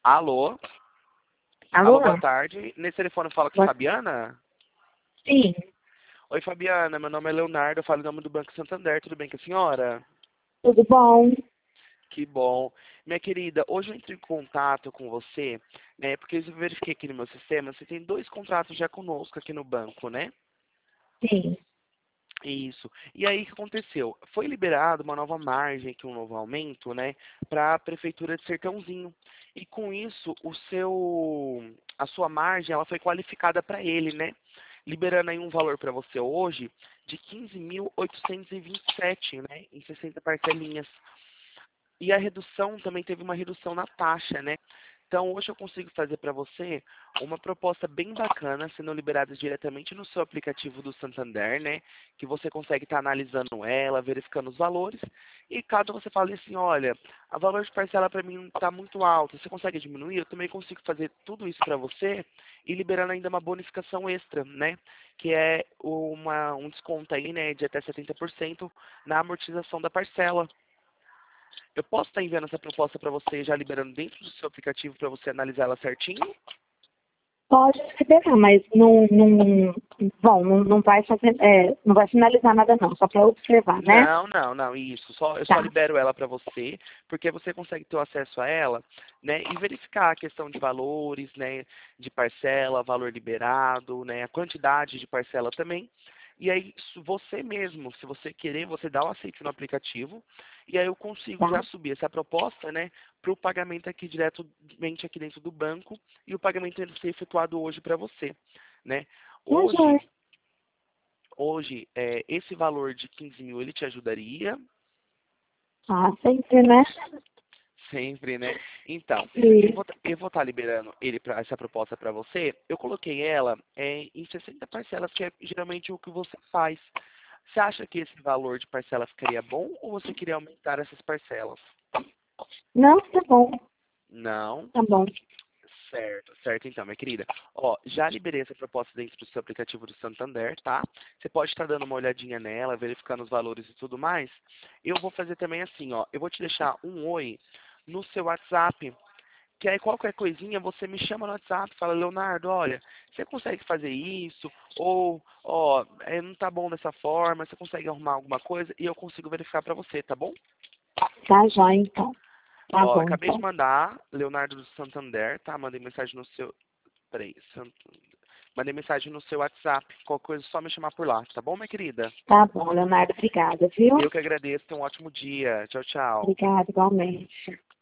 Alô? Alô, Alô? boa tarde. Nesse telefone fala com a Boa- Fabiana? Sim, Oi, Fabiana. Meu nome é Leonardo. Eu falo em nome do Banco Santander. Tudo bem com a senhora? tudo bom? Que bom. Minha querida, hoje eu entrei em contato com você, né? Porque eu verifiquei aqui no meu sistema, você tem 2 contratos já conosco aqui no banco, né? Sim. Isso. E aí, o que aconteceu? Foi liberado uma nova margem, aqui, um novo aumento, né, para a Prefeitura de Sertãozinho. E com isso, a sua margem, ela foi qualificada para ele, né? Liberando aí um valor para você hoje de 15.827, né, em 60 parcelinhas. E a redução também teve uma redução na taxa, né? Então, hoje eu consigo fazer para você uma proposta bem bacana, sendo liberada diretamente no seu aplicativo do Santander, né? Que você consegue estar analisando ela, verificando os valores. E caso você fale assim, olha, a valor de parcela para mim está muito alto, você consegue diminuir? Eu também consigo fazer tudo isso para você e liberando ainda uma bonificação extra, né? Que é um desconto aí, né, de até 70% na amortização da parcela. Eu posso estar enviando essa proposta para você, já liberando dentro do seu aplicativo para você analisar ela certinho? Pode liberar, mas não vai fazer, não vai finalizar nada não, só para observar, né? Não, isso. Eu só Tá. libero ela para você, porque você consegue ter o acesso a ela, né, e verificar a questão de valores, né, de parcela, valor liberado, né, a quantidade de parcela também. E aí, você mesmo, se você querer, você dá o aceite no aplicativo, e aí eu consigo Tá. já subir essa proposta, né, para o pagamento aqui diretamente aqui dentro do banco, e o pagamento ele ser efetuado hoje para você, né. Tá, joia. Hoje, esse valor de 15 mil, ele te ajudaria? Ah, sempre, né? Sempre, né? Então, E, eu vou estar liberando essa proposta para você. Eu coloquei ela em 60 parcelas, que é geralmente o que você faz. Você acha que esse valor de parcela ficaria bom ou você queria aumentar essas parcelas? não, tá bom, Não? tá bom. Certo, certo então, minha querida. Ó, já liberei essa proposta dentro do seu aplicativo do Santander, tá? Você pode estar dando uma olhadinha nela, verificando os valores e tudo mais. Eu vou fazer também assim, ó. Eu vou te deixar um oi no seu WhatsApp, que aí qualquer coisinha você me chama no WhatsApp, fala, Leonardo, olha, você consegue fazer isso? Ou, ó, não tá bom dessa forma, você consegue arrumar alguma coisa? E eu consigo verificar pra você, tá bom? Tá, joia, então. Tá Ó, bom, acabei de então. mandar, Leonardo do Santander, tá? Mandei mensagem no seu... Peraí, mandei mensagem no seu WhatsApp. Qualquer coisa é só me chamar por lá, tá bom, minha querida? Tá bom, Leonardo, obrigada, viu? Eu que agradeço, tenha um ótimo dia. Tchau, tchau. Obrigada, igualmente.